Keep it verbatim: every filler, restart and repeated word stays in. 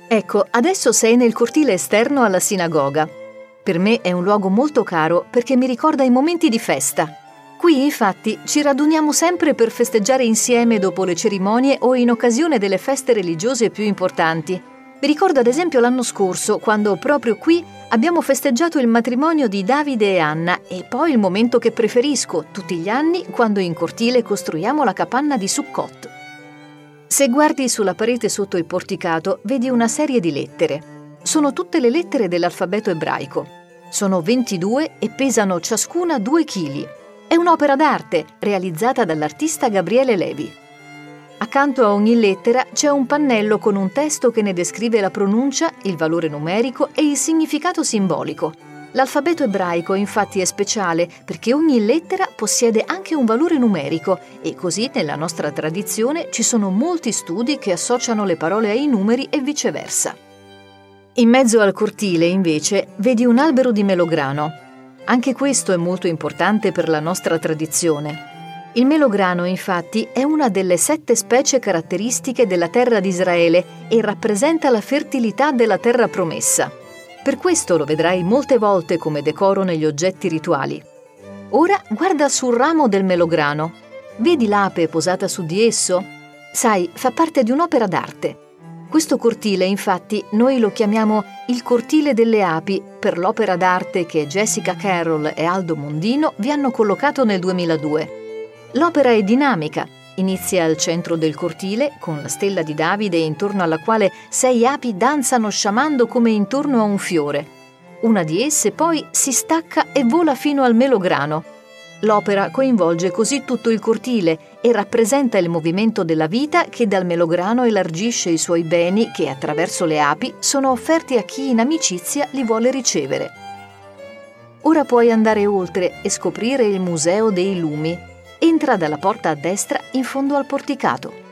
Ecco, adesso sei nel cortile esterno alla sinagoga. Per me è un luogo molto caro perché mi ricorda i momenti di festa. Qui, infatti, ci raduniamo sempre per festeggiare insieme dopo le cerimonie o in occasione delle feste religiose più importanti. Mi ricordo ad esempio l'anno scorso, quando proprio qui abbiamo festeggiato il matrimonio di Davide e Anna, e poi il momento che preferisco tutti gli anni, quando in cortile costruiamo la capanna di Sukkot. Se guardi sulla parete sotto il porticato, vedi una serie di lettere. Sono tutte le lettere dell'alfabeto ebraico. Sono ventidue e pesano ciascuna due chili. È un'opera d'arte realizzata dall'artista Gabriele Levi. Accanto a ogni lettera c'è un pannello con un testo che ne descrive la pronuncia, il valore numerico e il significato simbolico. L'alfabeto ebraico infatti è speciale perché ogni lettera possiede anche un valore numerico e così nella nostra tradizione ci sono molti studi che associano le parole ai numeri e viceversa. In mezzo al cortile, invece, vedi un albero di melograno. Anche questo è molto importante per la nostra tradizione. Il melograno, infatti, è una delle sette specie caratteristiche della terra di Israele e rappresenta la fertilità della terra promessa. Per questo lo vedrai molte volte come decoro negli oggetti rituali. Ora guarda sul ramo del melograno. Vedi l'ape posata su di esso? Sai, fa parte di un'opera d'arte. Questo cortile, infatti, noi lo chiamiamo il cortile delle api per l'opera d'arte che Jessica Carroll e Aldo Mondino vi hanno collocato nel duemiladue. L'opera è dinamica. Inizia al centro del cortile, con la stella di Davide intorno alla quale sei api danzano sciamando come intorno a un fiore. Una di esse poi si stacca e vola fino al melograno. L'opera coinvolge così tutto il cortile e rappresenta il movimento della vita che dal melograno elargisce i suoi beni che, attraverso le api, sono offerti a chi in amicizia li vuole ricevere. Ora puoi andare oltre e scoprire il Museo dei Lumi. Entra dalla porta a destra in fondo al porticato.